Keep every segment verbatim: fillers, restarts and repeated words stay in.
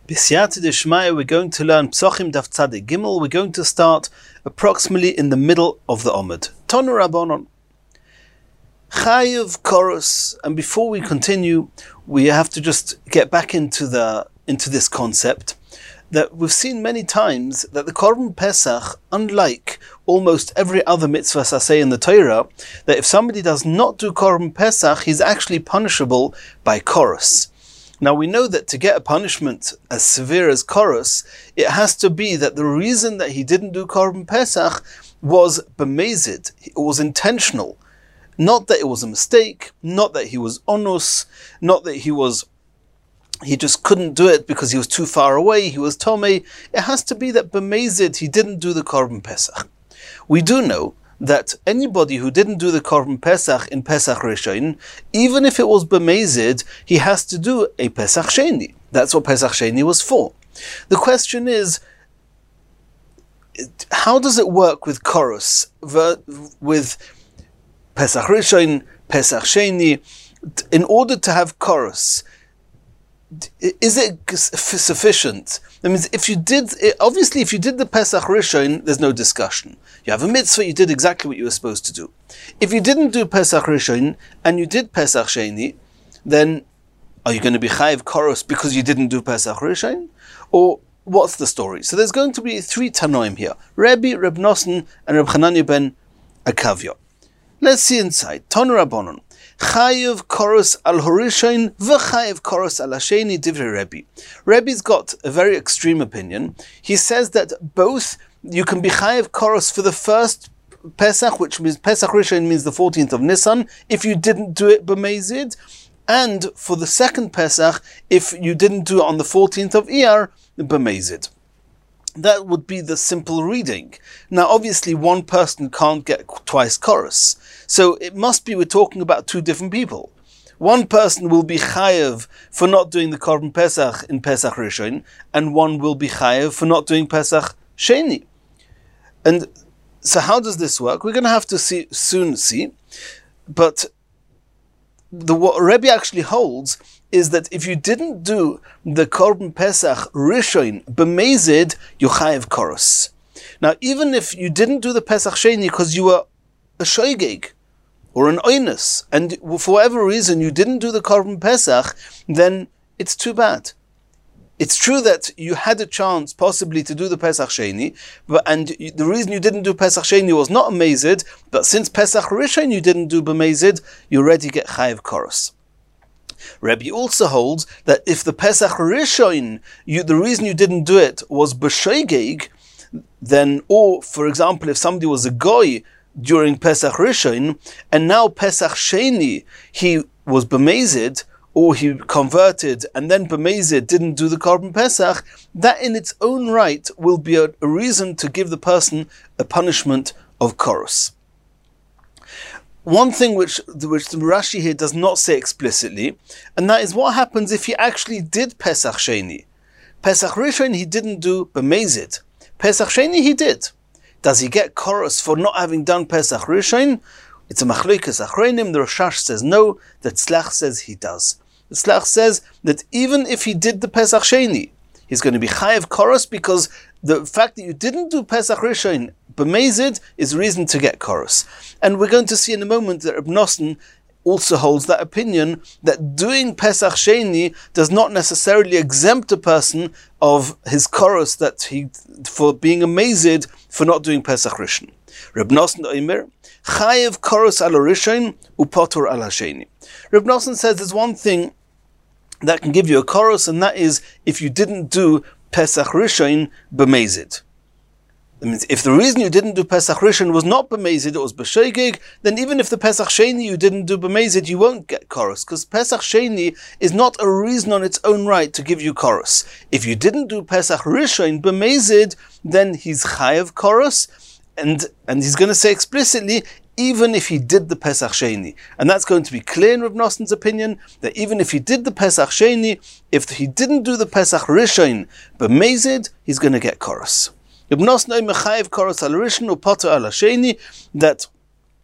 B'siyata d'shmaya, we're going to learn Psochim Daf Tzadik Gimel. We're going to start approximately in the middle of the Omid. Tonu Rabbanon. Chayiv Korus. And before we continue, we have to just get back into the into this concept that we've seen many times that the Korban Pesach, unlike almost every other mitzvah saseh in the Torah, that if somebody does not do Korban Pesach, he's actually punishable by Korus. Now we know that to get a punishment as severe as Korus, it has to be that the reason that he didn't do Korban Pesach was bemazid, it was intentional. Not that it was a mistake, not that he was onus, not that he was he just couldn't do it because he was too far away, he was tomei. It has to be that bemazid, he didn't do the Korban Pesach. We do know that anybody who didn't do the Korban Pesach in Pesach Rishon, even if it was bemazid, he has to do a Pesach Sheni. That's what Pesach Sheni was for. The question is, how does it work with Korus, with Pesach Rishon, Pesach Sheni? In order to have Korus, is it sufficient? That means if you did, obviously if you did the Pesach Rishon, there's no discussion. You have a mitzvah, you did exactly what you were supposed to do. If you didn't do Pesach Rishon, and you did Pesach Sheni, then are you going to be chayiv Korus because you didn't do Pesach Rishon? Or what's the story? So there's going to be three Tanoim here. Rebbe, Reb Nosson, and Reb Chananya ben Akavya. Let's see inside. Tonu Rabbanon. Chayiv Korus al Horishain v'chayiv Korus al Hasheni divrei Rebbe. Rebbe's got a very extreme opinion. He says that both you can be chayiv Korus for the first Pesach, which means Pesach Rishon means the fourteenth of Nisan, if you didn't do it b'mezid, and for the second Pesach, if you didn't do it on the fourteenth of Iyar, b'mezid. That would be the simple reading. Now, obviously, one person can't get twice Korus. So it must be we're talking about two different people. One person will be chayev for not doing the Korban Pesach in Pesach Rishon, and one will be chayev for not doing Pesach Sheni. And so how does this work? We're going to have to see soon see. But the what Rebbe actually holds is that if you didn't do the Korban Pesach Rishon b'mezid, you chayev Korus. Now, even if you didn't do the Pesach Sheni because you were a shoygeg or an oinus, and for whatever reason you didn't do the Korban Pesach, then it's too bad. It's true that you had a chance possibly to do the Pesach Sheni, but, and the reason you didn't do Pesach Sheni was not b'mezid, but since Pesach Rishon you didn't do b'mezid, you already get chayev Korus. Rebbe also holds that if the Pesach Rishon, you, the reason you didn't do it was b'shoygeg, then, or for example, if somebody was a goy during Pesach Rishon, and now Pesach Sheni, he was b'mezid, or he converted, and then b'mezid didn't do the Korban Pesach, that in its own right will be a, a reason to give the person a punishment of Korus. One thing which, which the Rashi here does not say explicitly, and that is what happens if he actually did Pesach Sheni. Pesach Rishon he didn't do b'mezid. Pesach Sheni he did. Does he get Korus for not having done Pesach Rishon? It's a machlokes achronim. The Rashash says no. The Tzlach says he does. The Tzlach says that even if he did the Pesach Sheni, he's going to be chayev Korus because the fact that you didn't do Pesach Rishon b'mezid is reason to get Korus. And we're going to see in a moment that Reb Nosson also holds that opinion that doing Pesach Sheni does not necessarily exempt a person of his Korus that he for being amazed for not doing Pesach Rishon. Reb Nosson Omer chayev Korus al Rishon upotor al Hasheni. Reb Nosson says there's one thing that can give you a Korus, and that is if you didn't do Pesach Rishon b'mezid. That means if the reason you didn't do Pesach Rishon was not b'mezid, it was b'shoygeg, then even if the Pesach Sheni you didn't do b'mezid, you won't get Korus, because Pesach Sheni is not a reason on its own right to give you Korus. If you didn't do Pesach Rishon b'mezid, then he's chayev Korus, and and he's going to say explicitly, even if he did the Pesach Sheni. And that's going to be clear in Reb Nosson's opinion, that even if he did the Pesach Sheni, if he didn't do the Pesach Rishon b'mezid, he's going to get Korus. Reb Nosson mechayev Korus al Rishon upotor al Hasheni, that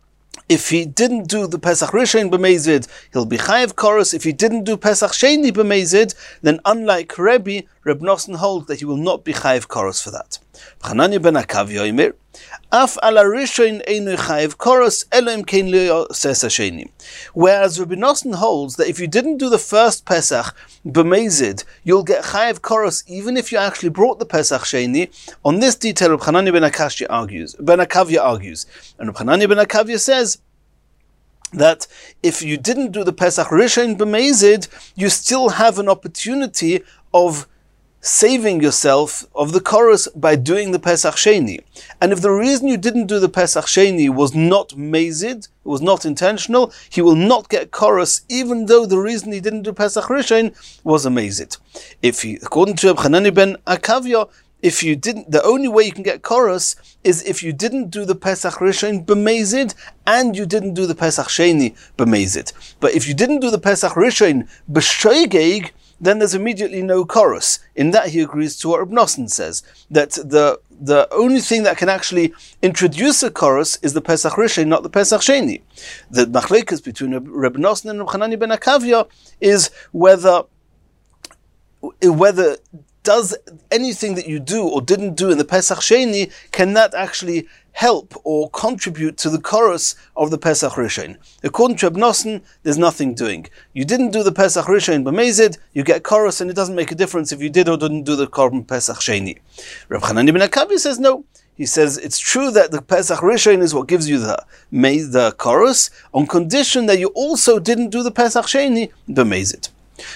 If he didn't do the Pesach Rishon b'mezid, he'll be chayav korus. If he didn't do Pesach Sheni b'mezid, then unlike Rebbe, Reb Nosson holds that he will not be chayav korus for that. Chananya ben Akavya Omer, Af ala Rishon einu chayav korus, elo im kein lo yoses hasheni. Whereas Reb Nosson holds that if you didn't do the first Pesach b'mezid, you'll get chayav korus even if you actually brought the Pesach Sheni. On this detail, Reb Chananya ben Akashya argues, ben Akavya argues, and Reb Chananya ben Akavya says that if you didn't do the Pesach Rishon b'mezid, you still have an opportunity of saving yourself of the chorus by doing the Pesach Sheni. And if the reason you didn't do the Pesach Sheni was not mezid, it was not intentional, he will not get chorus, even though the reason he didn't do Pesach Rishon was a mezid. If he, according to Reb Chananya ben Akavya, if you didn't, the only way you can get chorus is if you didn't do the Pesach Rishon b'mezid and you didn't do the Pesach Sheni b'mezid. But if you didn't do the Pesach Rishon b'shoigeg, then there's immediately no chorus. In that he agrees to what Reb Nosson says, that the the only thing that can actually introduce a chorus is the Pesach Rishon, not the Pesach Sheni. The machlekes between Reb Nosson and Reb Chananya ben Akavya is whether whether does anything that you do or didn't do in the Pesach Sheni, can that actually help or contribute to the chorus of the Pesach Rishon? According to Reb Nosson, there's nothing doing. You didn't do the Pesach Rishon b'mezid, you get chorus, and it doesn't make a difference if you did or didn't do the Korban Pesach Sheni. Reb Chananya ben Akavya says no. He says it's true that the Pesach Rishon is what gives you the the chorus, on condition that you also didn't do the Pesach Sheni b'mezid.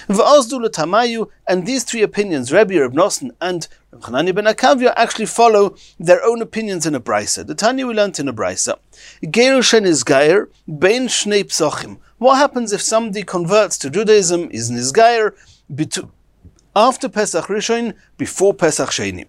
And these three opinions, Rebbe, Reb Nosson, and Reb Chananya ben Akavya, actually follow their own opinions in a brisa. The Tanya we learned in a brisa. Gerushen is gayer bein shnei psochim. What happens if somebody converts to Judaism, is nizgayer after Pesach Rishon, before Pesach Sheni?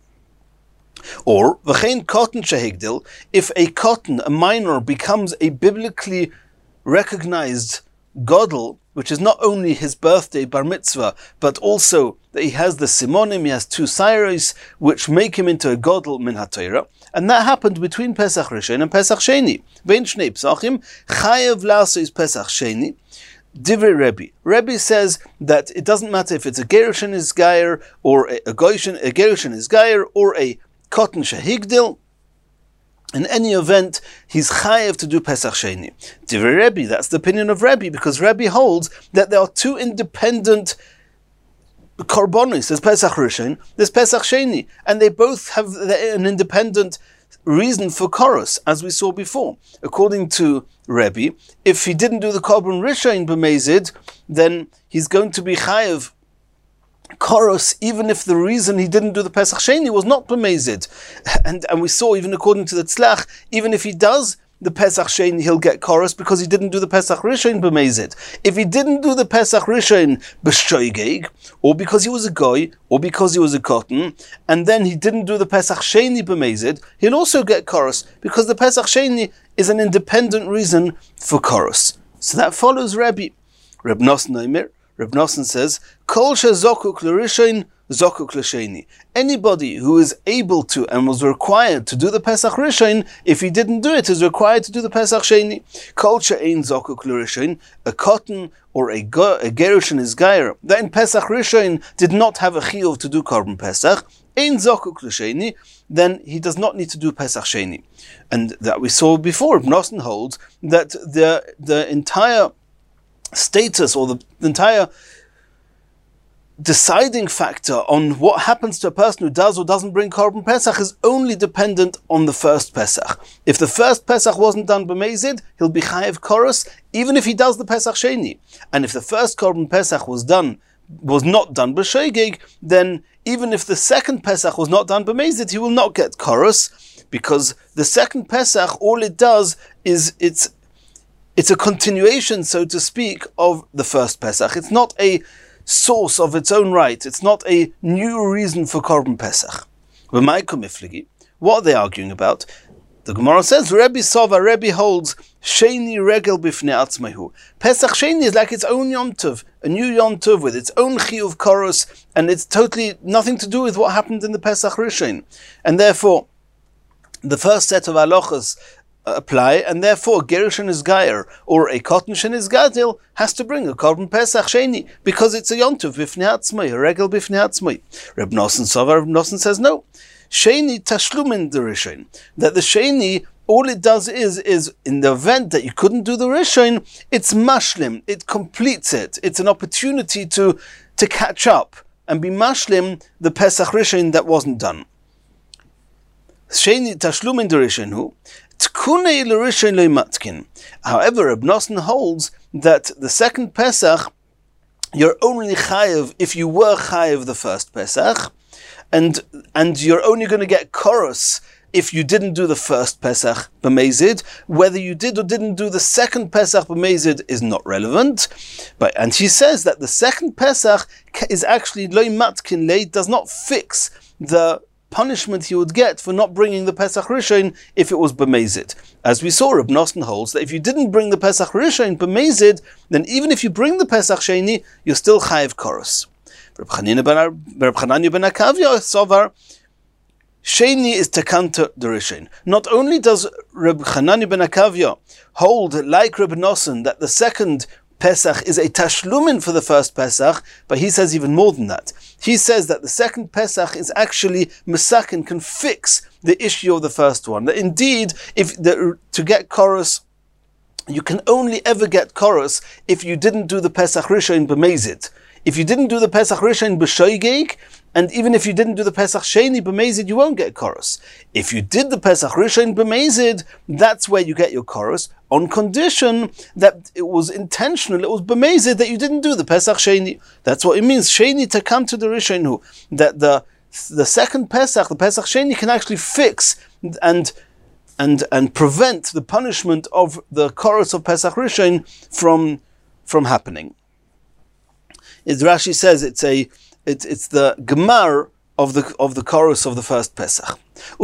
Or v'chein cotton shehigdil, if a cotton, a minor, becomes a biblically recognized godel, which is not only his birthday bar mitzvah, but also that he has the simonim, he has two sairos, which make him into a godel min haTorah, and that happened between Pesach Rishon and Pesach Sheni. Bein shnei psachim chayav lasos Pesach Sheni. Divrei Rebbe. Rebbe says that it doesn't matter if it's a gerushin is gayer or a, a goyishin, a gerushin is gayer or a cotton shehigdil. In any event, he's chayev to do Pesach Sheni. Divrei Rebbe, that's the opinion of Rebbe, because Rebbe holds that there are two independent korbanos. There's Pesach Rishon, there's Pesach Sheni, and they both have an independent reason for chorus, as we saw before. According to Rebbe, if he didn't do the Korban Rishon b'mezid, then he's going to be chayev chorus, even if the reason he didn't do the Pesach Sheni was not b'mezid. And and we saw, even according to the Tzlach, even if he does the Pesach Sheni, he'll get chorus because he didn't do the Pesach Rishon b'mezid. If he didn't do the Pesach Rishon b'shoigeg, or because he was a goy, or because he was a cotton, and then he didn't do the Pesach Sheni b'mezid, he'll also get chorus because the Pesach Sheni is an independent reason for chorus. So that follows Rebbe. Reb Nosson Omer. Reb Nosson says, Kol shezokuk l'rishon, zokuk l'sheni. Anybody who is able to and was required to do the Pesach Rishon, if he didn't do it, is required to do the Pesach Sheni. Kol she'ein zokuk l'rishon, a cotton or a, go, a gerushin is gayer, that in Pesach Rishon did not have a chiyuv to do Korban Pesach, ein zokuk l'sheni, then he does not need to do Pesach Sheni. And that we saw before, Reb Nosson holds that the the entire status or the entire deciding factor on what happens to a person who does or doesn't bring Korban Pesach is only dependent on the first Pesach. If the first Pesach wasn't done b'mezid, he'll be chayev chorus, even if he does the Pesach Sheni. And if the first Korban Pesach was done, was not done b'shoigeg, then even if the second Pesach was not done b'mezid, he will not get chorus, because the second Pesach, all it does is it's It's a continuation, so to speak, of the first Pesach. It's not a source of its own right. It's not a new reason for Korban Pesach. What are they arguing about? The Gemara says, Rebbe Sova, Rebbe holds, Sheni regel bifnei atzmahu. Pesach Sheni is like its own Yom Tov, a new Yom Tov with its own chiyuv chorus, and it's totally nothing to do with what happened in the Pesach Rishon. And therefore, the first set of halachas apply, and therefore Gerish and Isgayer or a Cotton and Isgadil has to bring a Korban Pesach Sheni because it's a Yontiv Bifnei Atzmai, a Regel Bifnei Atzmai. Reb Nosson Sovar, Reb Nosson says no. Sheni Tashlumin the Rishon. That the Sheni, all it does is, is in the event that you couldn't do the Rishon, it's mashlim, it completes it. It's an opportunity to, to catch up and be mashlim the Pesach Rishon that wasn't done. Sheni Tashlumin the Rishon hu. Tkunei l'Rishon le'matkin. However, Reb Nosson holds that the second Pesach, you're only chayev if you were chayev the first Pesach, and and you're only going to get chorus if you didn't do the first Pesach b'mezid. Whether you did or didn't do the second Pesach b'mezid is not relevant. But and he says that the second Pesach is actually loy matkin lei, does not fix the punishment he would get for not bringing the Pesach Rishon if it was b'mezid. As we saw, Reb Nosson holds that if you didn't bring the Pesach Rishon b'mezid, then even if you bring the Pesach Sheni, you're still chayev chorus. Reb Chananya ben Akavya Sovar, Sheni is tekanta the Rishon. Not only does Reb Chananya ben Akavya hold, like Reb Nosson, that the second Pesach is a tashlumin for the first Pesach, but he says even more than that. He says that the second Pesach is actually mesakin, can fix the issue of the first one. That indeed, if the, to get chorus, you can only ever get chorus if you didn't do the Pesach Rishon b'mezid. If you didn't do the Pesach Rishon b'shoigeg, and even if you didn't do the Pesach Sheni b'mezid, you won't get chorus. If you did the Pesach Rishon b'mezid, that's where you get your chorus, on condition that it was intentional, it was b'mezid that you didn't do the Pesach Sheni. That's what it means. Sheni to come to the Rishonu, that the the second Pesach, the Pesach Sheni, can actually fix and and and prevent the punishment of the chorus of Pesach Rishon from from happening. As Rashi says, it's a it's it's the gemar of the of the chorus of the first Pesach.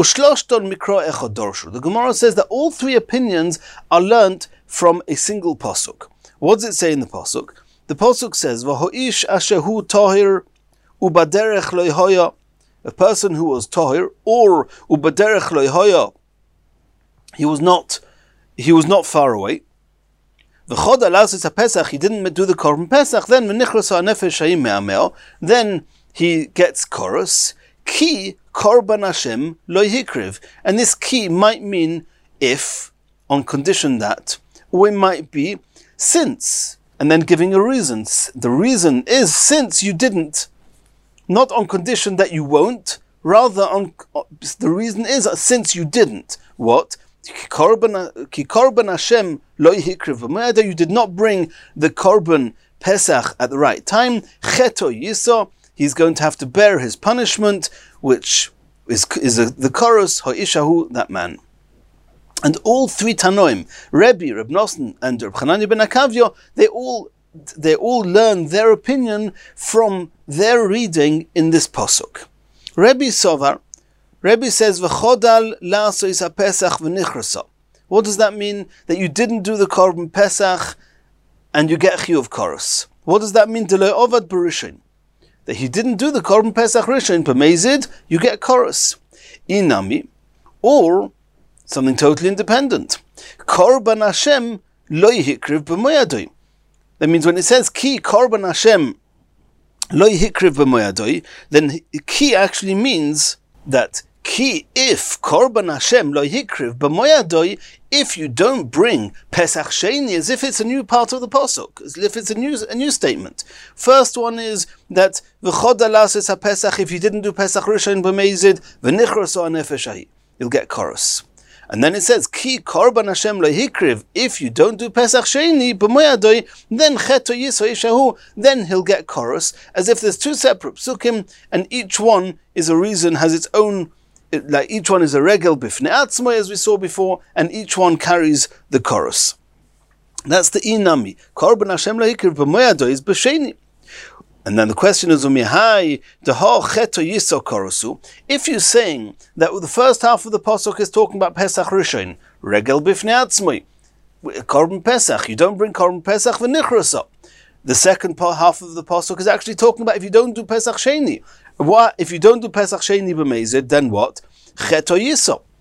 The Gemara says that all three opinions are learnt from a single pasuk. What does it say in the pasuk? The pasuk says, "V'ho'ish ashehu tahir ubaderech lo'hoya." A person who was tahir or ubaderech lo'hoya, he was not he was not far away. V'chod alasis haPesach, he didn't do the korban Pesach. Then v'nichras ha'nefesh hayim me'amel. Then he gets chorus. Ki korban Hashem lo hikriv, and this ki might mean if, on condition that, or it might be since, and then giving a reason. The reason is since you didn't, not on condition that you won't. Rather, on the reason is since you didn't. What? Ki korban Hashem lo hikriv. You did not bring the korban Pesach at the right time. Cheto yiso. He's going to have to bear his punishment, which is, is a, the chorus, ha'ishahu, that man. And all three Tanoim, Rebbe, Reb Nosson, and Reb Chananya ben Akavya, they all they all learn their opinion from their reading in this pasuk. Rebbe Sovar, Rebbe says, "V'chodal la'asos haPesach v'nichrasa." What does that mean? That you didn't do the korban Pesach and you get chiyuv chorus. What does that mean? Deloi ovad b'rishon. That he didn't do the korban Pesach Rishon b'mezid, you get chorus. Inami, or something totally independent. Korban Hashem lo yihikriv b'moyadoi. That means when it says ki korban Hashem lo yihikriv b'moyadoi, then ki actually means that ki, if korban Hashem lo yihikriv b'moyadoi, if you don't bring Pesach Sheni, as if it's a new part of the pasuk, as if it's a new a new statement. First one is that v'chod alasis haPesach, if you didn't do Pesach Rishon b'mezid, v'nichras ha'nefesh hahi, you'll get chorus. And then it says ki korban Hashem lo hikriv, if you don't do Pesach Sheni b'moyadoi, then cheto yiso yishahu, then he'll get chorus, as if there's two separate psukim, and each one is a reason, has its own. It, like each one is a regel bifnei atzmai, as we saw before, and each one carries the chorus. That's the inami. Korban Hashem lahikriv b'moyado is b'sheni. And then the question is, umihai deho cheto yiso chorusu. If you're saying that the first half of the pasuk is talking about Pesach Rishon, regel bifnei atzmai, korban Pesach, you don't bring korban Pesach v'nichrasa. The second part, half of the pasuk is actually talking about if you don't do Pesach Sheni. What if you don't do Pesach Sheni b'mezid? Then what? Cheto yiso.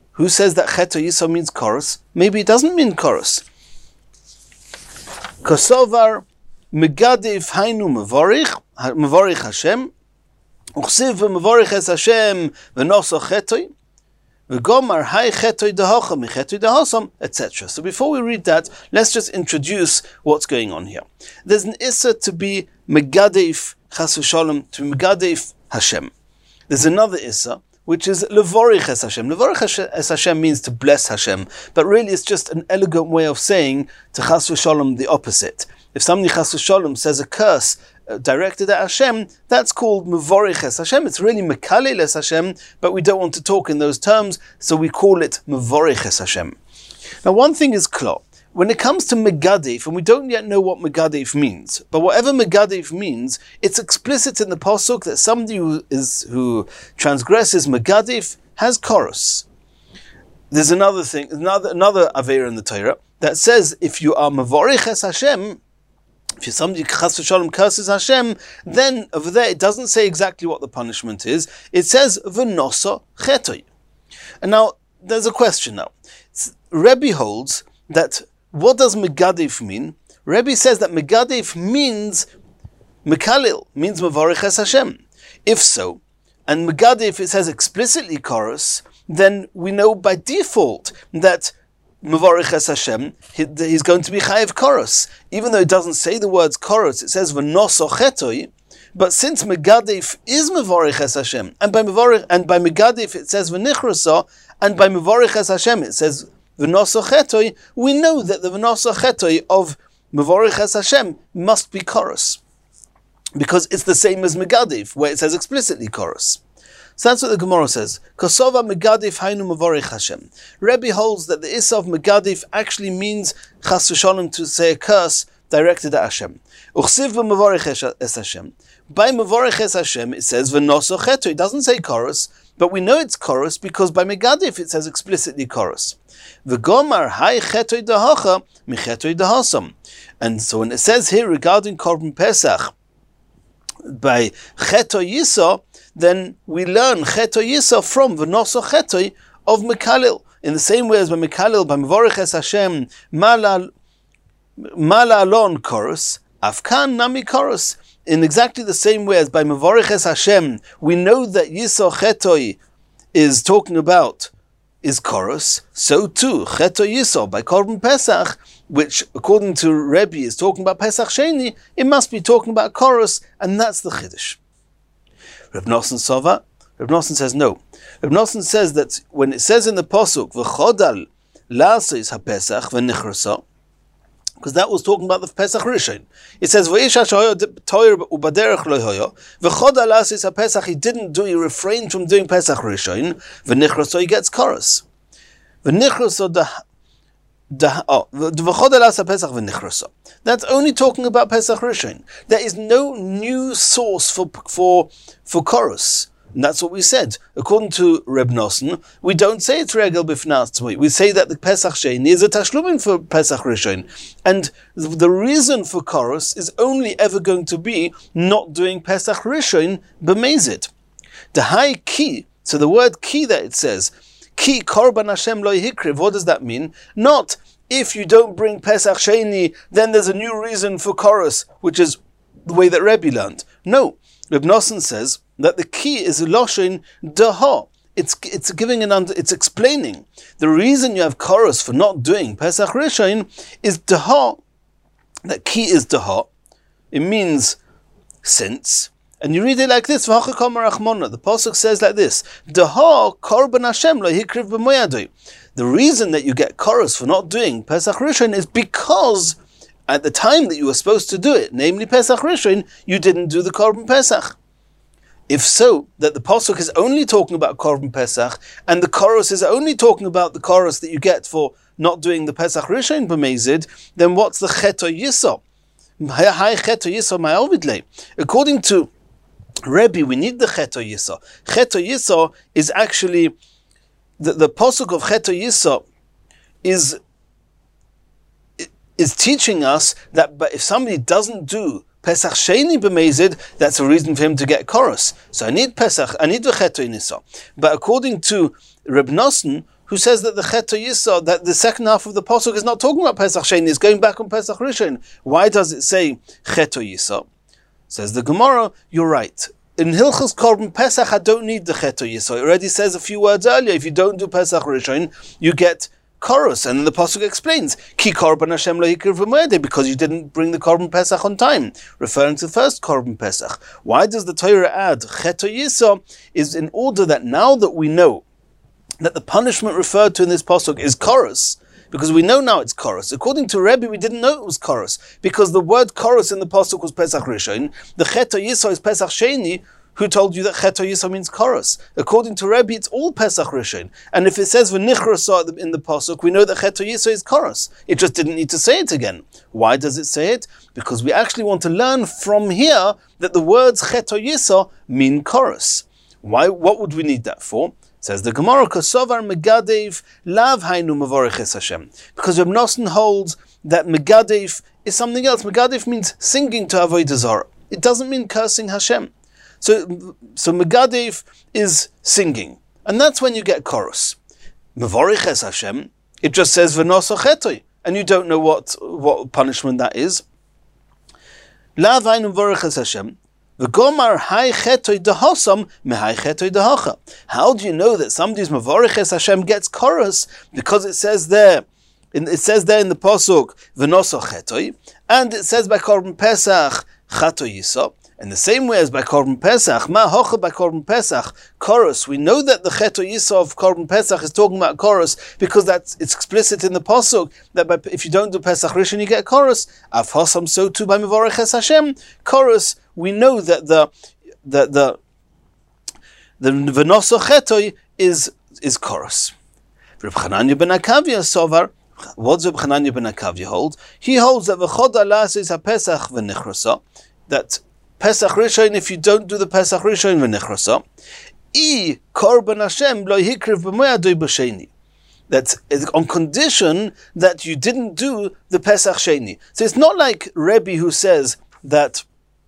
who says that Cheto Yiso means chorus? Maybe it doesn't mean chorus. Kosovar Megadif Hainu Mevorich, Mevorich Hashem, Uchsiv Mevorich Es Hashem, Venoso Chetoi, V'gomar Hai Chetoi Dehocha, Michetoi Dehosam, et cetera. So before we read that, let's just introduce what's going on here. There's an issa to be Megadif Chas v'Sholom, to be Megadif Hashem. There's another issa, which is Levorich Es Hashem. Levorich Es Hashem means to bless Hashem, but really it's just an elegant way of saying to Chas v'Sholom the opposite. If somebody Chas v'Sholom says a curse uh, directed at Hashem, that's called Mevorich Es Hashem. It's really Mekalel Es Hashem, but we don't want to talk in those terms, so we call it Mevorich Es Hashem. Now one thing is clear. When it comes to Megadif, and we don't yet know what Megadif means, but whatever Megadif means, it's explicit in the Pasuk that somebody who is who transgresses Megadif has chorus. There's another thing, another another Aveira in the Torah that says if you are Mevorich Es Hashem, if you're somebody Chas v'Sholom curses Hashem, then over there it doesn't say exactly what the punishment is. It says V'noso Chetoi. And now there's a question now. Rebbe holds that what does Megadif mean? Rebbe says that Megadif means Mekalil, means Mevorich Es Hashem. If so, and Megadif it says explicitly chorus, then we know by default that Mevorich Es Hashem, he, he's going to be Chayev chorus. Even though it doesn't say the words chorus, it says V'noso Chetoi, but since Megadif is Mevorich Es Hashem, and by Mevorich, and by Megadif it says V'nichroso, and by Mevorich Es Hashem it says V'noso Chetoi, we know that the V'noso Chetoi of Mevorich Es Hashem must be chorus. Because it's the same as Megadif, where it says explicitly chorus. So that's what the Gemara says. Kosova Megadif Hainu Mevorich Hashem. Rebbe holds that the Issa of Megadif actually means Chas v'Sholom, to say a curse directed at Hashem. Uchsiv Mevorich Es Hashem. By Mevorich Es Hashem it says V'noso Chetoi. It doesn't say chorus, but we know it's chorus because by Megadif it says explicitly chorus. V'gomar Hai Chetoi Dehocha Michetoi Dehosam. And so when it says here regarding Korban Pesach, by Cheto Yiso, then we learn Cheto Yiso from V'noso Chetoi of Mekalil. In the same way as by Mekalil, by Mevorich Es Hashem, Mala Alon chorus, Afkan Nami chorus. In exactly the same way as by Mevorich Es Hashem, we know that Yiso Chetoi is talking about is chorus, so too Cheto Yiso by Korban Pesach, which according to Rebbe is talking about Pesach Sheni, it must be talking about chorus, and that's the Chiddush. Reb Nosson Sova, Reb Nosson says no. Reb Nosson says that when it says in the Pasuk V'chodal la'asos haPesach v'nichroso, because that was talking about the Pesach Rishon. It says V'isha shehoyo toir u'baderech lo hoyo v'chodal la'asos haPesach, he didn't do, he refrained from doing Pesach Rishon, v'nichroso, he gets chorus. V'nichroso the Oh, that's only talking about Pesach Rishon. There is no new source for for for chorus. And that's what we said. According to Reb Nosson, we don't say it's regel b'fnas tzmui. We say that the Pesach Sheni is a tashlumin for Pesach Rishon. And the reason for chorus is only ever going to be not doing Pesach Rishon b'mezid. The high key, so the word key that it says, Ki korban Hashem lo yihikriv. What does that mean? Not if you don't bring Pesach Sheni, then there's a new reason for chorus, which is the way that Rebbe learned. No, Reb Nosson says that the key is loshin daha. It's it's giving an under, it's explaining the reason you have chorus for not doing Pesach Rishon is daha. That key is daha. It means since. And you read it like this, the Pasuk says like this, Daha korban Hashem lo hikriv b'moyadoi. The reason that you get chorus for not doing Pesach Rishon is because at the time that you were supposed to do it, namely Pesach Rishon, you didn't do the Korban Pesach. If so, that the Pasuk is only talking about Korban Pesach, and the chorus is only talking about the chorus that you get for not doing the Pesach Rishon b'mezid, then what's the Cheto Yiso? Hai Cheto Yiso ma'ovidle. According to Rebbe, we need the Cheto Yiso. Cheto Yiso is actually, the, the Pasuk of Cheto Yiso is, is teaching us that but if somebody doesn't do Pesach Sheni b'mezid, that's a reason for him to get chorus. So I need Pesach, I need the Cheto Yiso. But according to Reb Nosson, who says that the Chet Yisod, that the second half of the pasuk is not talking about Pesach Sheni, it's going back on Pesach Rishon. Why does it say Chet Yisod? Says the Gemara, you're right. In Hilchos Korban Pesach, I don't need the Chet Yisod. It already says a few words earlier. If you don't do Pesach Rishon, you get Korus, and then the pasuk explains Ki Korban Hashem lo hikriv b'moed, because you didn't bring the Korban Pesach on time, referring to the first Korban Pesach. Why does the Torah add Chet Yisod? Is in order that now that we know that the punishment referred to in this pasuk is Korus, because we know now it's Korus. According to Rebbe, we didn't know it was Korus, because the word Korus in the pasuk was Pesach Rishon. The Chet Yisod is Pesach Sheni. Who told you that Chet Yisod means Korus? According to Rebbe, it's all Pesach Rishon. And if it says V'nichrasa in the pasuk, we know that Chet Yisod is Korus. It just didn't need to say it again. Why does it say it? Because we actually want to learn from here that the words Chet Yisod mean Korus. Why? What would we need that for? Says the Gemara, Kosovar Megadev Lav Hainu Mavoriches Hashem. Because Reb Nosson holds that Megadev is something else. Megadev means singing to Avodah Zarah. It doesn't mean cursing Hashem. So, so Megadev is singing, and that's when you get chorus. Mavoriches Hashem, it just says V'noso Chetoi, and you don't know what what punishment that is. La v'aynu Mavoriches Hashem, v'gomar hai Chetoi dehosam mehai Chetoi dehocha. How do you know that somebody's Mavoriches Hashem gets chorus? Because it says there, in, it says there in the pasuk V'noso Chetoi, and it says by Korban Pesach Chato Yisod. In the same way as by Korban Pesach, Ma Hocha by Korban Pesach, Chorus, we know that the Chet Yisod of Korban Pesach is talking about Chorus because that's it's explicit in the pasuk that by, if you don't do Pesach Rishon, you get Chorus. Av Hosam, so too by Mevoreches Hashem. Chorus, we know that the the the the V'noso Chetoi is is Chorus. Reb Chananya ben Akavya Sovar. What does Reb Chananya ben Akavya hold? He holds that V'chod Alas is a Pesach v'nichrasa, that Pesach Rishon, if you don't do the Pesach Rishon v'nichrasa, I Korban Hashem lo hikriv b'moyadoi b'sheni. That's on condition that you didn't do the Pesach Sheni. So it's not like Rebbe who says that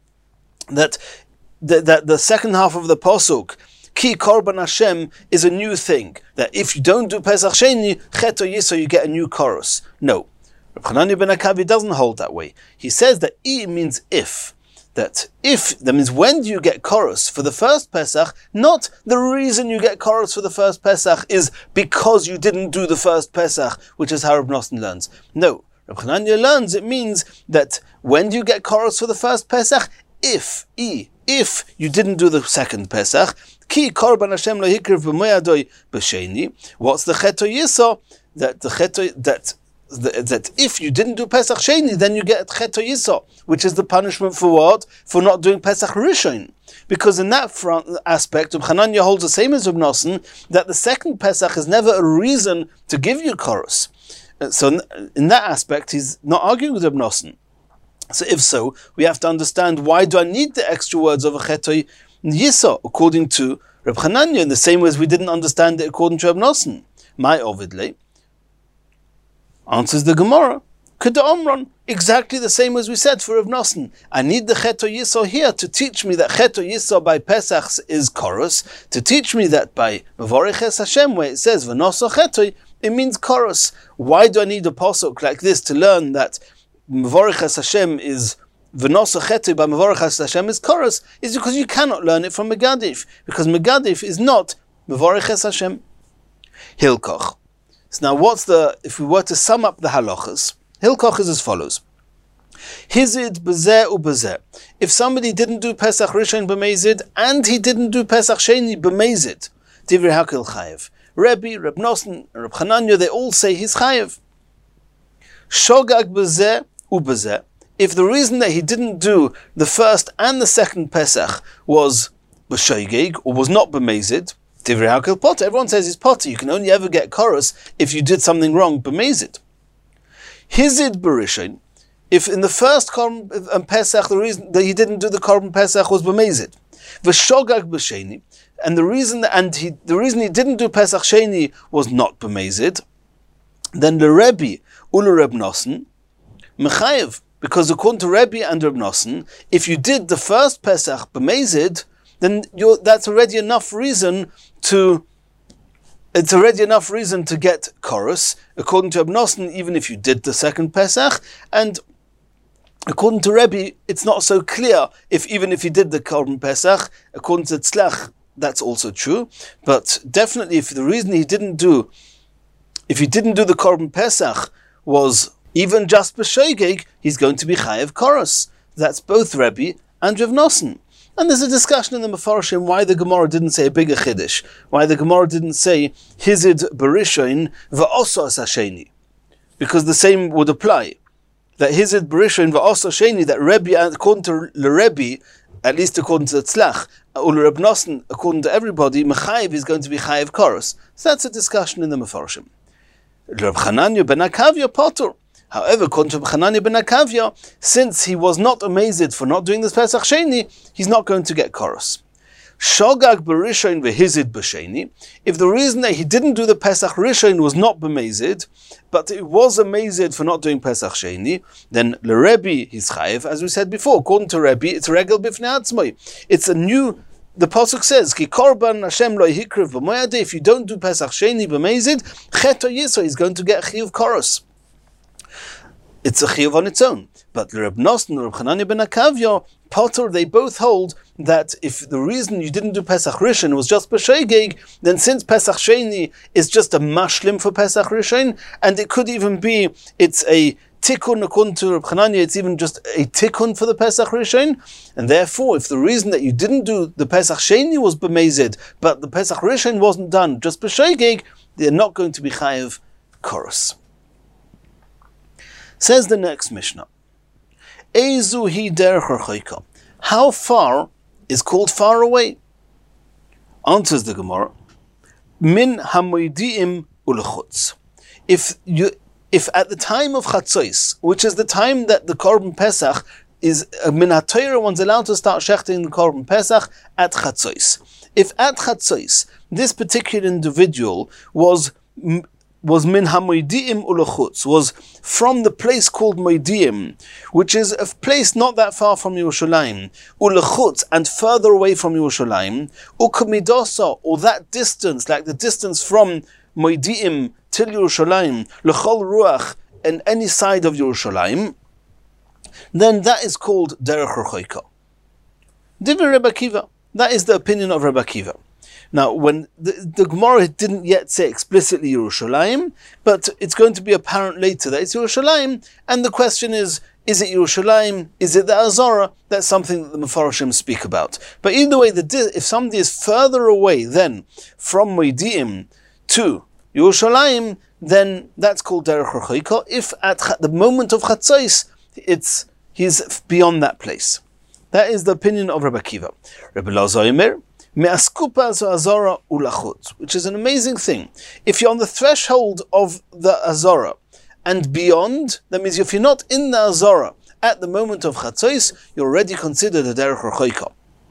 that that, that the second half of the pasuk Ki Korban Hashem is a new thing. That if you don't do Pesach Sheni, Chet Yisod, you get a new chorus. No, Reb Chananya ben Akavya doesn't hold that way. He says that I means if. That if, that means when do you get chorus for the first Pesach, not the reason you get chorus for the first Pesach is because you didn't do the first Pesach, which is how Reb Nosson learns. No, Reb Chananya learns it means that when do you get chorus for the first Pesach? If, I, if you didn't do the second Pesach, Ki Korban Hashem lo hikriv b'moyadoi b'sheni. What's the Chet Yisod? That the Chet that that if you didn't do Pesach Sheni, then you get Chet Yisod, which is the punishment for what? For not doing Pesach Rishon. Because in that front aspect, Reb Chananya holds the same as Reb Nosson, that the second Pesach is never a reason to give you chorus. So in that aspect, he's not arguing with Reb Nosson. So if so, we have to understand, why do I need the extra words of a Chet Yisod, according to Reb Chananya, in the same way as we didn't understand it according to Reb Nosson. My Ovidle answers the Gemara, Keda Omron, exactly the same as we said for Reb Nosson. I need the Chet Yisod here to teach me that Chet Yisod by Pesach is chorus, to teach me that by Mavoriches Hashem, where it says V'noso Chetoi, it means chorus. Why do I need a pasuk like this to learn that Mavoriches Hashem is V'noso Chetoi by Mavoriches Hashem is chorus? Is because you cannot learn it from Megadif, because Megadif is not Mavoriches Hashem. Hilkoch. So now what's the, if we were to sum up the halachas, Hilkoch is as follows. Hizid b'zeh u'b'zeh. If somebody didn't do Pesach Rishon b'mezid, and he didn't do Pesach Sheni b'mezid, Divrei Hakil Chayev. Rebbe, Reb Nosson, Reb Chananya, they all say he's Chayev. Shogag b'zeh u'b'zeh. If the reason that he didn't do the first and the second Pesach was b'shogeg, or was not b'mezid, Divrei Hakil Potter. Everyone says he's Potter. You can only ever get chorus if you did something wrong, b'mezid. Hizid b'rishon. If in the first Korban Pesach the reason that he didn't do the Korban Pesach was b'mezid, v'shogag b'sheni, and the reason that, and he the reason he didn't do Pesach Sheni was not b'mezid, then the Rebbe ulu Reb Nosson mechayev, because according to Rebbe and Reb Nosson, if you did the first Pesach b'mezid, then you're, that's already enough reason to it's already enough reason to get chorus, according to Reb Nosson, even if you did the second Pesach, and according to Rebbe, it's not so clear if even if you did the Korban Pesach, according to Tzlach, that's also true. But definitely, if the reason he didn't do, if he didn't do the Korban Pesach was even just b'shoigeg, he's going to be chayev chorus. That's both Rebbe and Rav Nosson. And there's a discussion in the Mefarshim why the Gemara didn't say a bigger chiddush, why the Gemara didn't say hizid berishoin va'osos hasheni, because the same would apply. That hizid berishoin va'osos hasheni, that Rebbe, according to the Rebbe, at least according to the Tzlach, or Reb Nosson, according to everybody, mechayev is going to be chayev chorus. So that's a discussion in the Mefarshim. Reb Chananya ben Akavya potter. However, according to Chananya ben Akavya, since he was not amazed for not doing this Pesach Sheni, he's not going to get chorus. Shogag b'rishon v'hizid b'sheni. If the reason that he didn't do the Pesach Rishon was not b'mazed, but it was amazed for not doing Pesach Sheni, then l'Rebbe he's chayev, as we said before. According to Rebbe, it's regel b'fnei atzmai. It's a new. The pasuk says, "Ki korban Hashem lo yikrev b'moyadeh." If you don't do Pesach Sheni b'mazed, chet yiso, he's going to get chiyuv chorus. It's a chiyuv on its own. But Reb Nosson and Reb Chananya ben Akavya, Potter, they both hold that if the reason you didn't do Pesach Rishon was just b'shoigeg, then since Pesach Sheni is just a mashlim for Pesach Rishon, and it could even be, it's a tikkun, according to Reb Chananya, it's even just a tikkun for the Pesach Rishon, and therefore, if the reason that you didn't do the Pesach Sheni was b'mezid, but the Pesach Rishon wasn't done just b'shoigeg, they're not going to be chayev chorus. Says the next Mishnah, Ezu hi derech rechoika. How far is called far away? Answers the Gemara, Min hamoidiim ulechutz. If you, if at the time of Chatzos, which is the time that the Korban Pesach is, uh, Min HaTorah, one's allowed to start shechting the Korban Pesach at Chatzos. If at Chatzos, this particular individual was was min hamoidiim ulechutz, was from the place called Moidiim, which is a place not that far from Yerushalayim, ulechutz, and further away from Yerushalayim, ukamidosa, or that distance, like the distance from Moidiim till Yerushalayim, lechol ruach, and any side of Yerushalayim, then that is called derech rechoika. Divrei Rebbe Akiva. That is the opinion of Rebbe Akiva. Now, when the, the Gemara didn't yet say explicitly Yerushalayim, but it's going to be apparent later that it's Yerushalayim, and the question is, is it Yerushalayim? Is it the Azara? That's something that the Mefarshim speak about. But either way, the, if somebody is further away then from Moidiim to Yerushalayim, then that's called Derech Rechoika. If at the moment of Chatzos, it's he's beyond that place. That is the opinion of Rebbe Akiva. Rebbe Elazar Omer, which is an amazing thing. If you're on the threshold of the Azara and beyond, that means if you're not in the Azara at the moment of Chatzos, you're already considered a Derech Rechoika.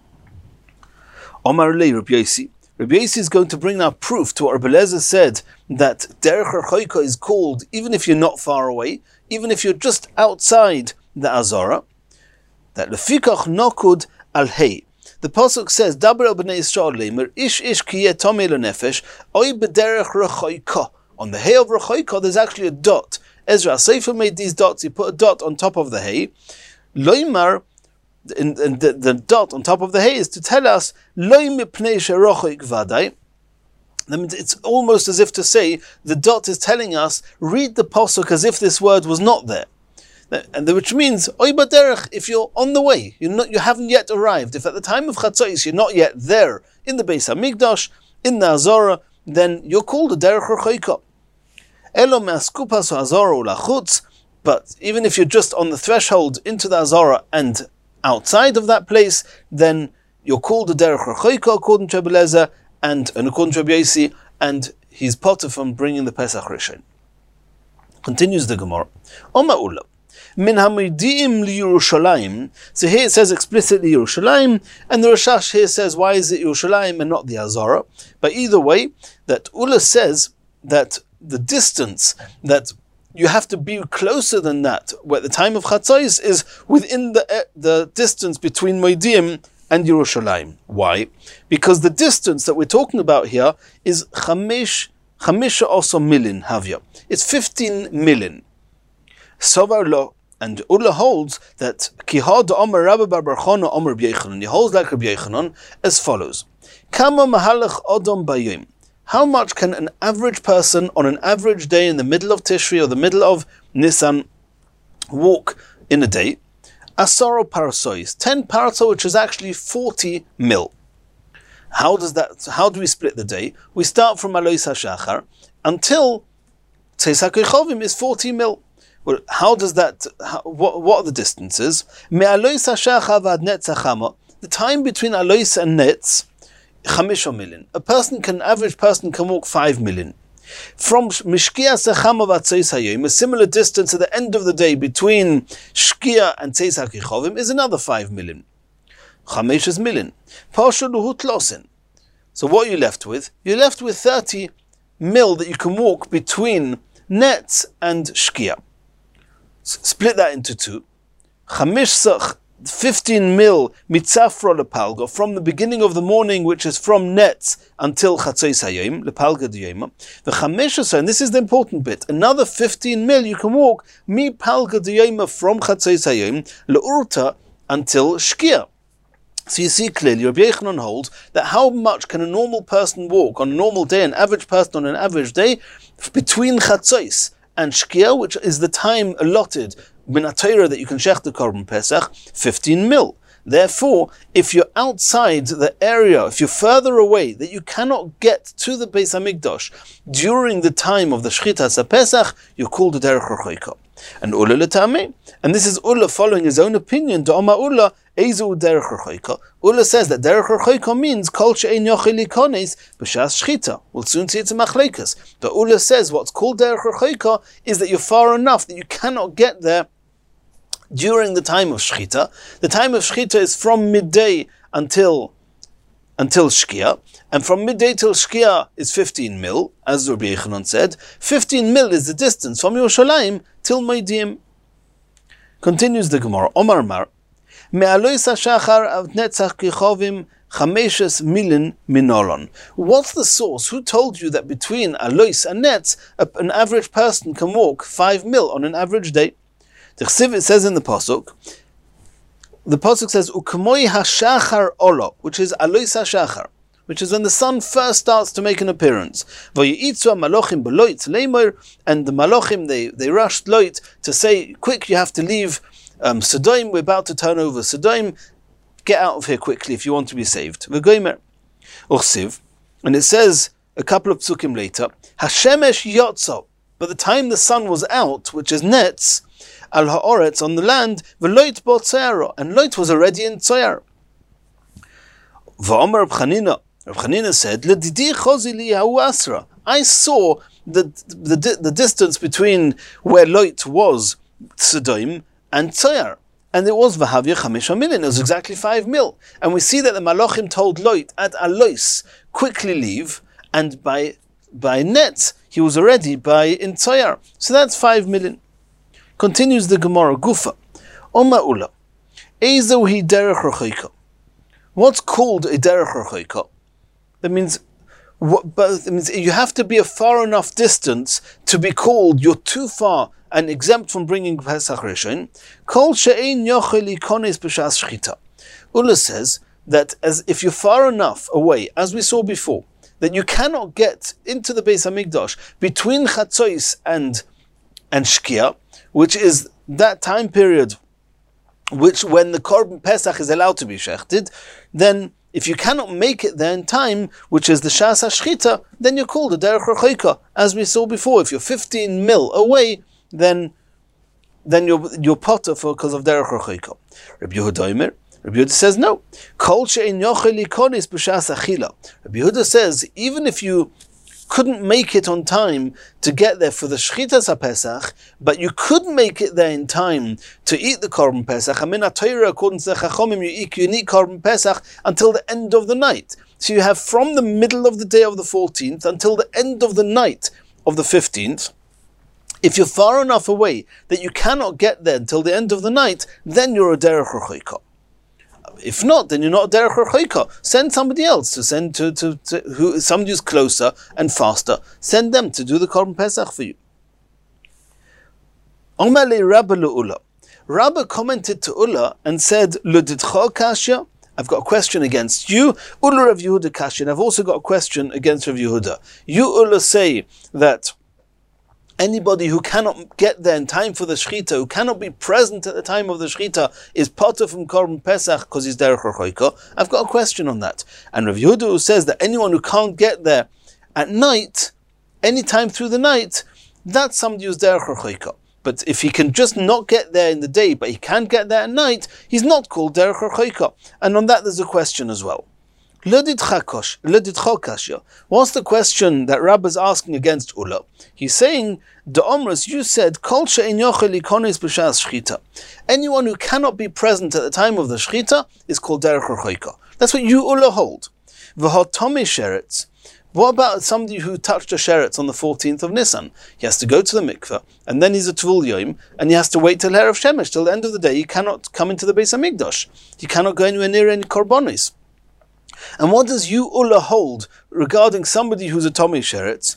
Omar Lei Rabbi Yosi. Rabbi Yosi is going to bring now proof to what Rebbe Elazar said, that Derech Rechoika is called even if you're not far away, even if you're just outside the Azara, that Lefikach Nokud al Hei. The pasuk says, "Daber el bnei Yisrael leimer ish ish ki yeh tomei lenefesh oy b'derech rechoika." On the hay of rechoika, there's actually a dot. Ezra Sefer made these dots. He put a dot on top of the hay. Loimar, and the, the dot on top of the hay is to tell us loy mipnei sherochoik vadai. That means it's almost as if to say the dot is telling us read the pasuk as if this word was not there. And the, which means, oy baderech, if you're on the way, you're not, you haven't yet arrived. If at the time of Chatzos you're not yet there in the Beis Hamikdash, in the Azara, then you're called a derech rechoika. Elo me'askupas Azara ulachutz. But even if you're just on the threshold into the Azara and outside of that place, then you're called a derech rechoika according to Rebbe Elazar and, and according to Rebbe Yosi, and he's potter from bringing the Pesach Rishon. Continues the Gemara. Oma ula. Min hamoidiim liYerushalayim. So here it says explicitly Yerushalayim, and the Rashash here says why is it Yerushalayim and not the Azara? But either way, that Ula says that the distance that you have to be closer than that, where the time of Chatzos is within the the distance between Moidiim and Yerushalayim. Why? Because the distance that we're talking about here is Chamesh Chamisha also milin havya. It's fifteen milin. Sovar lo, and Ula holds that Kihad Omer Rabbi Bar Bar Chana Omer Rabbi Yochanan. He holds like Rabbi Yochanan as follows: Kama mahalach odom bayim. How much can an average person on an average day in the middle of Tishri or the middle of Nisan walk in a day? Asaro parasois, ten paraso, which is actually forty mil. How does that? How do we split the day? We start from Alois HaShachar until Tzeis HaKechovim is forty mil. Well, how does that? How, what, what are the distances? Me'Alois HaShachar v'ad Netz HaChama. The time between Alois and Netz, chamisha million. A person can, average person can walk five million. From Mishkia Sechama v'Tzeis Hayom, a similar distance at the end of the day between Shkia and Tzeis HaKechovim is another five million. Chameshes million. Pasha luhut losin. So what are you left with? You're left with thirty mil that you can walk between Netz and Shkia. S- split that into two. Chamish fifteen mil mitzafra lepalga, from the beginning of the morning, which is from Netz until Chatzeis Hayom, lepalga diyema. The chameshes, and this is the important bit, another fifteen mil you can walk mi palga diyema from Chatzeis Hayom leurta until Shkia. So you see clearly, Rabbi Yochanan holds that how much can a normal person walk on a normal day, an average person on an average day, between Chatzos and Shkia, which is the time allotted min HaTorah that you can shech the Korban Pesach, fifteen mil. Therefore, if you're outside the area, if you're further away, that you cannot get to the Beis HaMikdash during the time of the Shchitas HaPesach, you're called a Derech Rechoika. And Ula L'Tameh, and this is Ula following his own opinion, Da'oma Ula, Eizu Derech Rechoika. Ula says that Derech Rechoika means Kol She'ein Yochel Likones B'Shas Shchita. We'll soon see it's a Machleikas. But Ula says what's called Derech Rechoika is that you're far enough that you cannot get there during the time of Shchita. The time of Shchita is from midday until until Shkia, and from midday till Shkia is fifteen mil, as Rabbi Yochanan said. fifteen mil is the distance from Yerushalayim till Moedim. Continues the Gemara. Omar Mar, Me'alois HaShachar av Netz HaKechovim chameshes milin minolon. What's the source? Who told you that between Alois and Netz, an average person can walk five mil on an average day? The Chsiv, it says in the Pasuk, the Pasuk says, Ukmoi HaShachar Olo, which is Alois HaShachar, which is when the sun first starts to make an appearance. Vayitzu HaMalochim Beloit Leimor, and the Malochim, they, they rushed Loit to say, quick, you have to leave um, Sodom, we're about to turn over Sodom, get out of here quickly if you want to be saved. V'goimer Uchsiv, and it says, a couple of psukim later, Hashemesh Yotzo, by the time the sun was out, which is Netz, al ha'oretz, on the land, v'loit bo tzoyaro, and Loit was already in Tzoyar. V'omer Reb Chanina, Reb Chanina said, L'didi chozi li ha'u asra. I saw the, the the distance between where Loit was, Sodom, and Tzoyar, and it was v'havya chamisha milin. It was exactly five mil, and we see that the Malachim told Loit at Alois, quickly leave, and by by Netz he was already by in Tzoyar. So that's five million. Continues the Gemara, Gufa. Oma Ula. Ezo hi derech rechoika. What's called a derech rechoika? That means, what, but it means you have to be a far enough distance to be called, you're too far and exempt from bringing Pesach Rishon. Kol she'ein yochel likones b'shas shchita. Ula says that as if you're far enough away, as we saw before, that you cannot get into the Beis HaMikdash between Chatzos and and Shkia, which is that time period which when the Korban Pesach is allowed to be shechted, then if you cannot make it there in time, which is the Shas HaShchita, then you're called a Derech Rechoika. As we saw before, if you're fifteen mil away, then then you're, you're potter for because of Derech Rechoika. Rabbi Yehuda Omer, Rabbi Yehuda says no. Kol she'ein yochel likonis b'shas achila. Rabbi Yehuda says even if you couldn't make it on time to get there for the Shchitas HaPesach, but you could make it there in time to eat the Korban Pesach. I mean, HaTorah, according to the Chachomim, you eat, you eat Korban Pesach until the end of the night. So you have from the middle of the day of the fourteenth until the end of the night of the fifteenth. If you're far enough away that you cannot get there until the end of the night, then you're a Derech Rechoika. if not, then you're not derech rechoika. Send somebody else to send to, to, to who somebody who's closer and faster. Send them to do the Korban Pesach for you. Omar le Rabba le'ula. Rabba commented to Ula and said, Ludidcha kasha? I've got a question against you. Ula Rav Yehuda kasha. And I've also got a question against Rav Yehuda. You, Ula, say that anybody who cannot get there in time for the Shechita, who cannot be present at the time of the Shechita, is potter from Korban Pesach because he's derech rechoika. I've got a question on that. And Rav Yehuda, who says that anyone who can't get there at night, any time through the night, that's somebody who's derech rechoika. But if he can just not get there in the day, but he can get there at night, he's not called derech rechoika. And on that there's a question as well. What's the question that Rabbi is asking against Ula? He's saying, the Omrus, you said, anyone who cannot be present at the time of the Shechita is called derech rechoika. That's what you, Ula, hold. What about somebody who touched a sheretz on the fourteenth of Nisan? He has to go to the mikveh, and then he's a Tvul Yom, and he has to wait till Erev Shemesh, till the end of the day. He cannot come into the Beis HaMikdash. He cannot go anywhere near any korbanos. And what does you, Ula, hold regarding somebody who's a Tomei sheretz?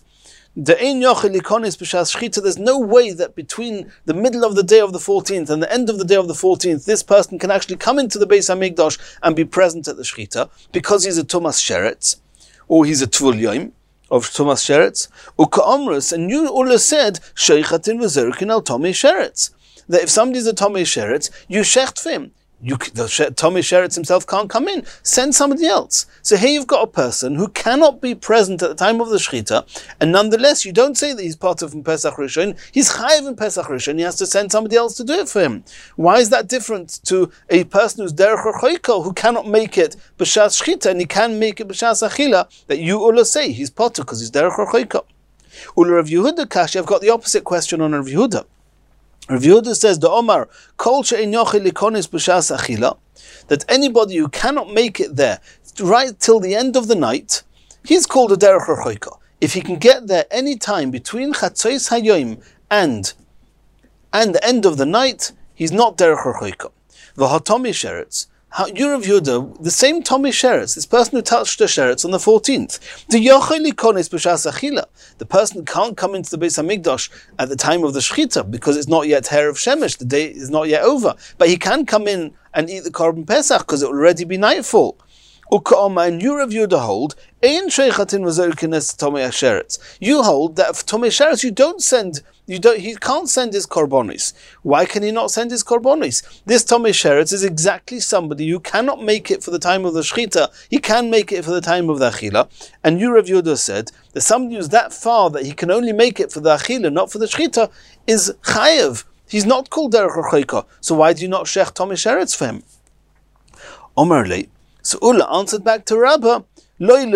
There's no way that between the middle of the day of the fourteenth and the end of the day of the fourteenth, this person can actually come into the Beis HaMikdash and be present at the Shechita, because he's a Tumas sheretz, or he's a Tvul Yom of Tumas sheretz. Uka'omrus, and you, Ula, said Sheichatin v'zerkin al Tomei sheretz, that if somebody's a Tomei sheretz, you shecht for him. You, the Tomei sheretz himself can't come in. Send somebody else. So here you've got a person who cannot be present at the time of the Shechita, and nonetheless you don't say that he's part of Pesach Rishon. He's chayiv in Pesach Rishon. He has to send somebody else to do it for him. Why is that different to a person who's derech rechoika, who cannot make it b'shas Shechita and he can make it b'shas Achila? That you, Ula, say he's potter because he's derech rechoika. Ula Rav Yehuda kashi. I've got the opposite question on Rav Yehuda. Rav Yehuda says, the Omar, Kol she'ein yochel likonis b'shas achila, that anybody who cannot make it there right till the end of the night, he's called a derech rechoika. If he can get there any time between Chatzos Hayom and and the end of the night, he's not derech rechoika. V'hatomei sheretz. How you, Rav Yehuda, the same Tomei sheretz, this person who touched the sheretz on the fourteenth, the yochel likonis b'shas achila, the person can't come into the Beis HaMikdash at the time of the Shechita because it's not yet Erev Shemesh, the day is not yet over, but he can come in and eat the Korban Pesach because it will already be nightfall. Uka'oma, and you, Rav Yehuda, hold ein sheichatin v'zerkin es Tomei sheretz. You hold that for Tomei sheretz you don't send. You don't. He can't send his korbanos. Why can he not send his korbanos? This Tomei sheretz is exactly somebody who cannot make it for the time of the Shechita. He can make it for the time of the Achila. And you, Rav Yehuda, said that somebody who's that far that he can only make it for the Achila, not for the Shechita, is chayev. He's not called derech rechoika. So why do you not shech Tomei sheretz for him? Omar le. So Ula answered back to Rabbah, I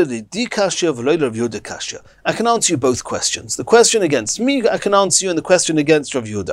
can answer you both questions. The question against me, I can answer you, and the question against Rav Yehuda.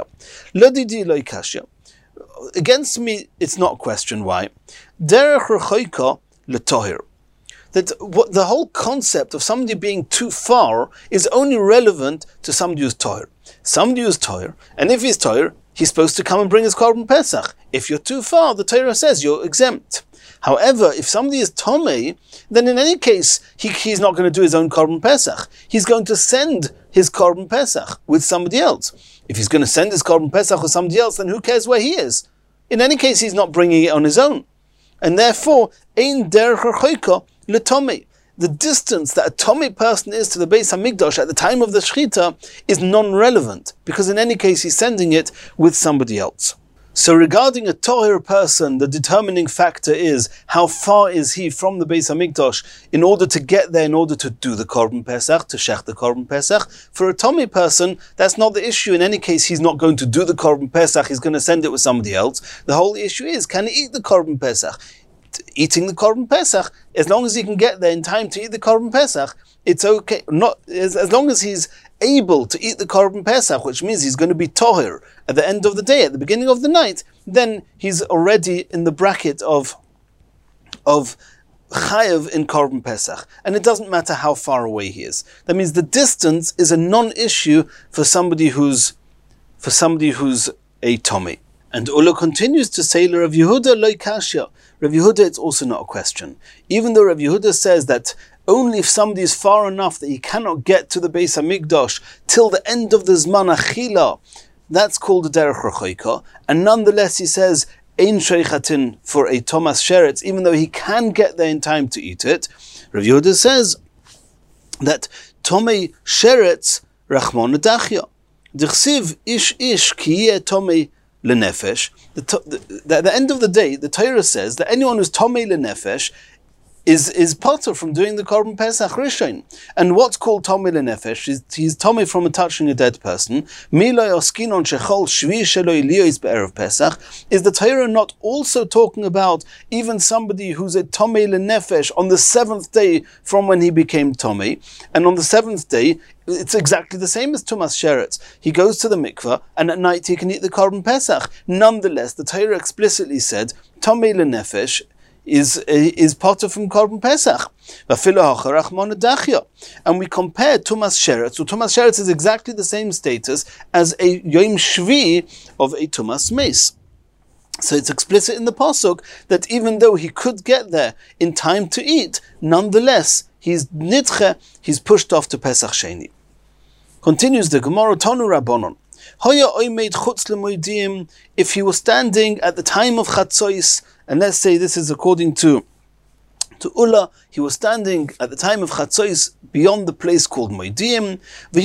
Against me, it's not a question. Why? Derech rechoika letohir. That what the whole concept of somebody being too far is only relevant to somebody who's tohir. Somebody who's tohir, and if he's tohir, he's supposed to come and bring his Korban Pesach. If you're too far, the Torah says you're exempt. However, if somebody is Tomei, then in any case, he, he's not going to do his own Korban Pesach. He's going to send his Korban Pesach with somebody else. If he's going to send his Korban Pesach with somebody else, then who cares where he is? In any case, he's not bringing it on his own. And therefore, ein derech rechoika letomei. The distance that a Tomei person is to the Beis HaMikdash at the time of the Shechita is non-relevant, because in any case, he's sending it with somebody else. So regarding a Tohir person, the determining factor is how far is he from the Beis HaMikdash in order to get there, in order to do the Korban Pesach, to shech the Korban Pesach. For a Tomei person, that's not the issue. In any case, he's not going to do the Korban Pesach, he's going to send it with somebody else. The whole issue is, can he eat the Korban Pesach? Eating the Korban Pesach, as long as he can get there in time to eat the Korban Pesach, it's okay. Not as, as long as he's able to eat the Korban Pesach, which means he's going to be tohir at the end of the day, at the beginning of the night, then he's already in the bracket of of chayev in Korban Pesach, and it doesn't matter how far away he is. That means the distance is a non-issue for somebody who's for somebody who's a Tomei. And Ula continues to say, Rav Yehuda loy kashya. Rav Yehuda, it's also not a question. Even though Rav Yehuda says that only if somebody is far enough that he cannot get to the Beis HaMikdash till the end of the Zman Achila, that's called a Derech Rechoika. And nonetheless, he says, Ein Sheichatin for a Thomas Sheretz, even though he can get there in time to eat it. Rav Yehuda says that Tomei Sheretz Rachmon Dachya. D'chsiv ish ish ki yeh Tomei lenefesh. At the end of the day, the Torah says that anyone who's Tomei lenefesh is is potter from doing the Korban Pesach Rishon. And what's called Tomei lenefesh is he's Tomei from touching a dead person. Miloi oskinon shechol shvi sheloi liyos be'erev Pesach. Is the Torah not also talking about even somebody who's a Tomei lenefesh on the seventh day from when he became Tomei? And on the seventh day, it's exactly the same as Tumas Sheretz. He goes to the mikveh, and at night he can eat the Korban Pesach. Nonetheless, the Torah explicitly said Tomei lenefesh is is potter from Korban Pesach. And we compare Tumas Sheretz. So Tumas Sheretz is exactly the same status as a Yom Shvi of a Tumas Meis. So it's explicit in the Pasuk that even though he could get there in time to eat, nonetheless, he's nitche, he's pushed off to Pesach Sheni. Continues the Gemara, Tanu Rabbanon. If he was standing at the time of Chatzois, and let's say this is according to to Ula, he was standing at the time of Chatzois beyond the place called Moedim.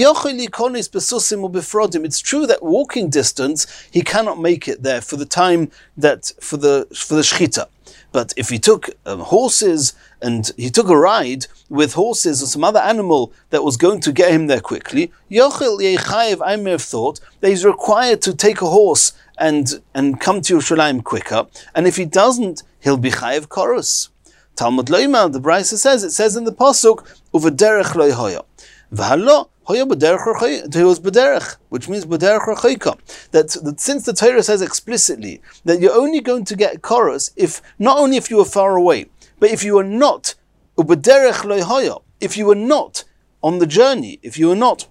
It's true that walking distance, he cannot make it there for the time that, for the for the Shechita. But if he took um, horses and he took a ride with horses or some other animal that was going to get him there quickly, I may have thought that he's required to take a horse and and come to Yerushalayim quicker. And if he doesn't, he'll be chayev korus. Talmud Loimar, the Brisa says, it says in the Pasuk, Uvederech loy hoya. V'halo, hoya b'derech he was b'derech, which means b'derech rechoika. That, that since the Torah says explicitly that you're only going to get korus if, not only if you are far away, but if you are not, Uvederech loy hoya, if you are not on the journey, if you are not,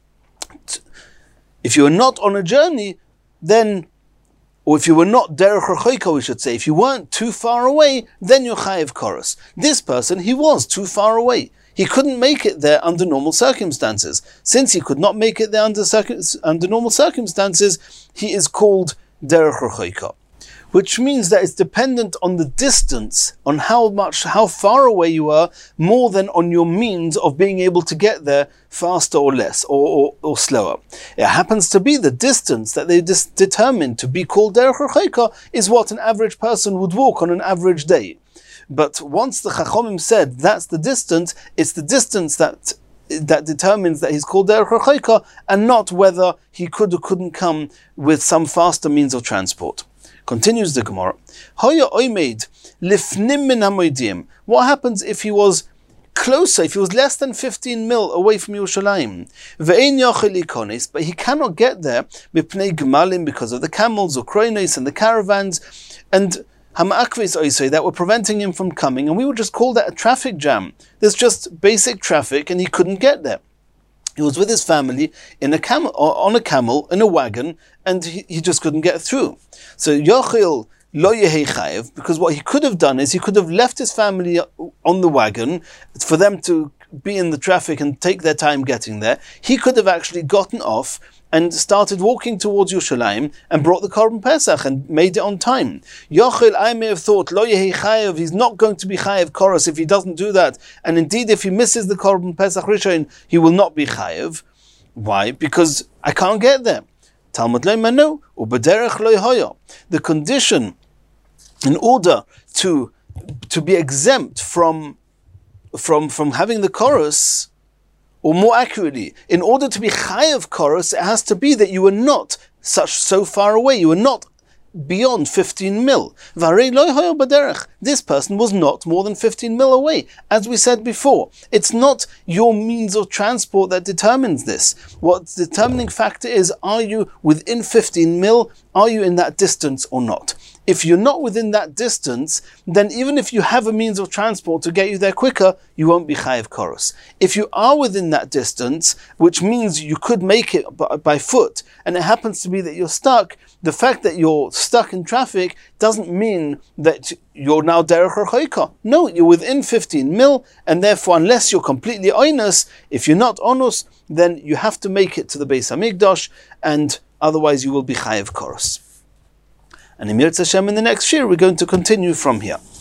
if you are not on a journey, then or if you were not derech rechoika, we should say, if you weren't too far away, then you're chayev korus. This person, he was too far away. He couldn't make it there under normal circumstances. Since he could not make it there under, circum- under normal circumstances, he is called derech rechoika. Which means that it's dependent on the distance, on how much, how far away you are, more than on your means of being able to get there faster or less, or, or, or slower. It happens to be the distance that they dis- determined to be called derech rechoika is what an average person would walk on an average day. But once the Chachomim said that's the distance, it's the distance that that determines that he's called derech rechoika, and not whether he could or couldn't come with some faster means of transport. Continues the Gemara. Hoya oimed lifnim min hamoedim. What happens if he was closer, if he was less than fifteen mil away from Yerushalayim? Ve'ein yochel ikonis, but he cannot get there mipnei gemalim, because of the camels or kronos and the caravans and hamakvis oisei that were preventing him from coming, and we would just call that a traffic jam. There's just basic traffic, and he couldn't get there. He was with his family in a camel, on a camel, in a wagon, and he, he just couldn't get through. So Yochel lo yehei chayev, because what he could have done is he could have left his family on the wagon for them to be in the traffic and take their time getting there. He could have actually gotten off and started walking towards Yerushalayim and brought the Korban Pesach and made it on time. Yochel, I may have thought, lo yehei chayev, he's not going to be chayev korus if he doesn't do that. And indeed, if he misses the Korban Pesach Rishon, he will not be chayev. Why? Because I can't get there. Talmud Loimar no, ubederech lo hoya. The condition in order to to be exempt from from from having the korus, or more accurately, in order to be chayev korus, it has to be that you were not such so far away. You were not beyond fifteen mil. This person was not more than fifteen mil away. As we said before, it's not your means of transport that determines this. What the determining factor is, are you within fifteen mil? Are you in that distance or not? If you're not within that distance, then even if you have a means of transport to get you there quicker, you won't be chayev koros. If you are within that distance, which means you could make it by, by foot, and it happens to be that you're stuck, the fact that you're stuck in traffic doesn't mean that you're now derech rechoika. No, you're within fifteen mil, and therefore, unless you're completely onus, if you're not onus, then you have to make it to the Beis Hamikdash, and otherwise you will be chayev koros. And in Yirtzeh Hashem, in the next year, we're going to continue from here.